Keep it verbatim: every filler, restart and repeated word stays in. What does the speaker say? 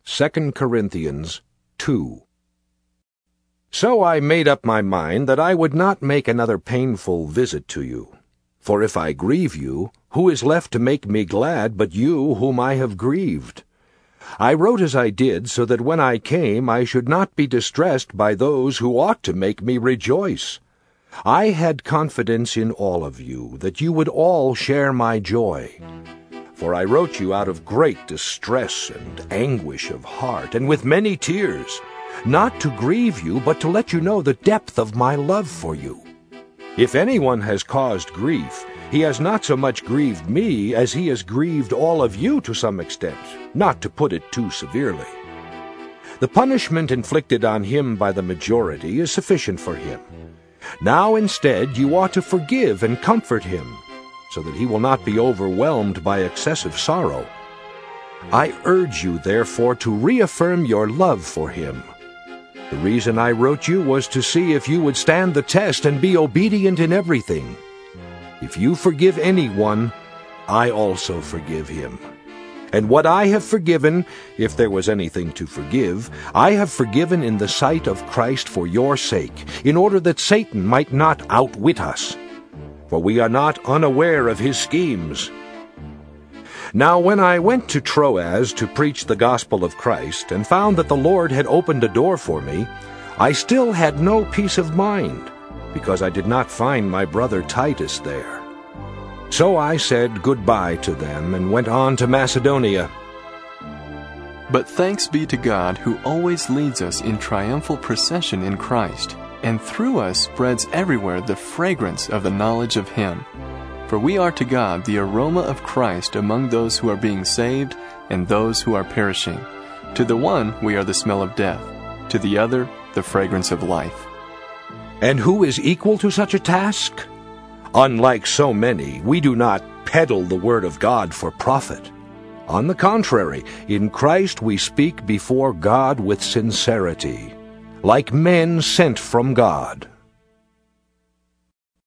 Second Corinthians two. So I made up my mind that I would not make another painful visit to you. For if I grieve you, who is left to make me glad but you whom I have grieved? I wrote as I did, so that when I came I should not be distressed by those who ought to make me rejoice. I had confidence in all of you, that you would all share my joy. For I wrote you out of great distress and anguish of heart, and with many tears, not to grieve you, but to let you know the depth of my love for you. If anyone has caused grief, he has not so much grieved me as he has grieved all of you to some extent, not to put it too severely. The punishment inflicted on him by the majority is sufficient for him. Now instead you ought to forgive and comfort him, so that he will not be overwhelmed by excessive sorrow. I urge you, therefore, to reaffirm your love for him. The reason I wrote you was to see if you would stand the test and be obedient in everything. If you forgive anyone, I also forgive him. And what I have forgiven, if there was anything to forgive, I have forgiven in the sight of Christ for your sake, in order that Satan might not outwit us. For we are not unaware of his schemes. Now when I went to Troas to preach the gospel of Christ, and found that the Lord had opened a door for me, I still had no peace of mind, because I did not find my brother Titus there. So I said goodbye to them, and went on to Macedonia. But thanks be to God, who always leads us in triumphal procession in Christ, and through us spreads everywhere the fragrance of the knowledge of Him. For we are to God the aroma of Christ among those who are being saved and those who are perishing. To the one we are the smell of death, to the other the fragrance of life. And who is equal to such a task? Unlike so many, we do not peddle the word of God for profit. On the contrary, in Christ we speak before God with sincerity, like men sent from God.